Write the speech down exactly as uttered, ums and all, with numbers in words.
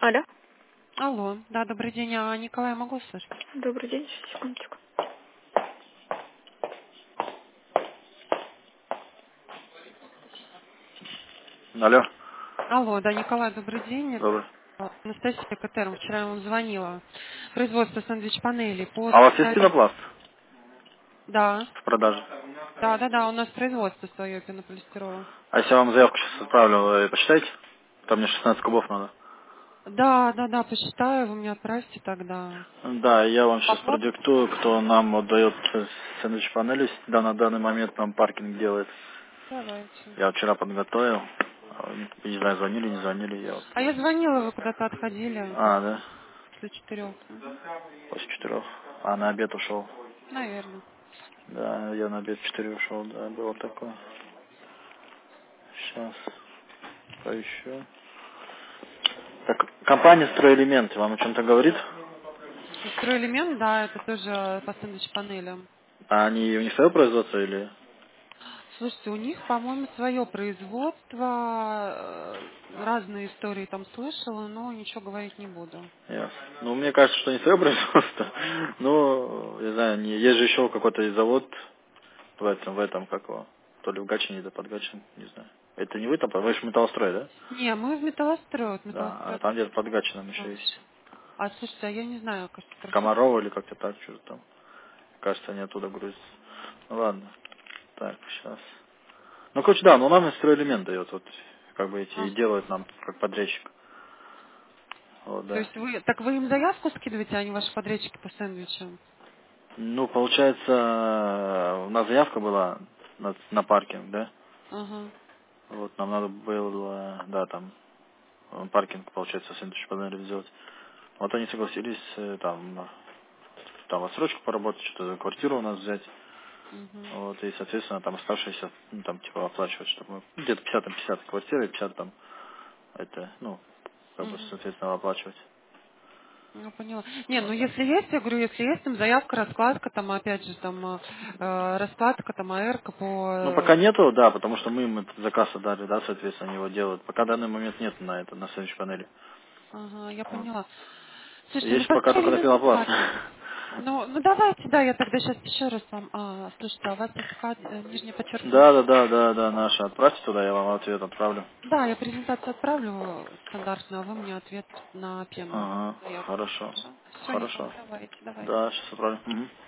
Алло. Алло, да, добрый день. А Николая могу слышать? Добрый день, сейчас, секундочку. Алло. Алло, да, Николай, добрый день. Это Добрый. Анастасия Катерм. Вчера я вам звонила. Производство сэндвич-панелей по А у вас есть специальности. пенопласт Да, в продаже? да, да, да, у нас производство свое пенополистирола. А если я вам заявку сейчас отправлю, вы почитаете? Там мне шестнадцать кубов надо. Да, да, да, посчитаю, вы мне отправьте тогда. Да, я вам сейчас Оплату? продиктую, кто нам отдает сэндвич панели, да, на данный момент нам паркинг делает. Давайте. Я вчера подготовил. А, Не не знаю, звонили, не звонили, я вот. А я звонила, вы куда-то отходили А, да? после четырех. Угу. После четырех. А на обед ушел. Наверное. Да, я на обед в четыре ушел, да, было такое. Сейчас поищу. Так, компания «Стройэлементы» вам о чем-то говорит? Стройэлемент, да, это тоже по сэндвич-панелям. А они у них свое производство или? Слушайте, у них, по-моему, свое производство, э, разные истории там слышала, но ничего говорить не буду. Ясно. Ну, мне кажется, что не свое производство. Но, я знаю, не, есть же еще какой-то завод в этом, в этом, как его, то ли в Гатчине, да под Гатчиной, не знаю. Это не вы там, вы же металлострой, да? Не, мы в металлострой, вот Да, а металлострой. там где-то под Гатчином еще есть. А слушайте, а я не знаю, кажется, про что. Комарова или как-то так, что-то там. Кажется, они оттуда грузятся. Ну ладно. Так, сейчас. Ну, короче, да, но нам стройэлемент дает, вот, как бы эти, и Ага. делают нам, как подрядчик. Вот, То да. есть вы, так вы им заявку скидываете, а не ваши подрядчики по сэндвичам? Ну, получается, у нас заявка была на, на паркинг, да? Ага. Вот, нам надо было, да, там, э, паркинг, получается, сэндвич панели сделать. Вот они согласились, э, там, там отсрочку поработать, что-то за квартиру у нас взять. Угу. Вот, и, соответственно, там оставшиеся, ну, там, типа, оплачивать, чтобы мы, где-то пятьдесят на пятьдесят квартиры, пятьдесят там, это, ну, как бы, Угу. соответственно, оплачивать. Я поняла. Не, ну Вот, да. если есть, я говорю, если есть там заявка, раскладка, там опять же там э, э, раскладка, там АРК по... Ну, пока э, нету, да, потому что мы им этот заказ отдали, да, соответственно, они его делают. Пока в данный момент нет на это, на сэндвич панели. Ага, я Вот. поняла. Слушайте, ну Есть пока только на поставили на пенопласт. пар. Ну, ну давайте, да, я тогда сейчас еще раз вам... А, слушайте, а у вас СХ, э, нижнее подчеркивание? Да, да, да, да, да, наша. Отправьте туда, я вам ответ отправлю. Да, я презентацию отправлю стандартную, а вы мне ответ на пену, Ага, заявку. хорошо. Хорошо? Все, Николай, Хорошо. давайте, давайте. Да, сейчас отправлю. Мгм.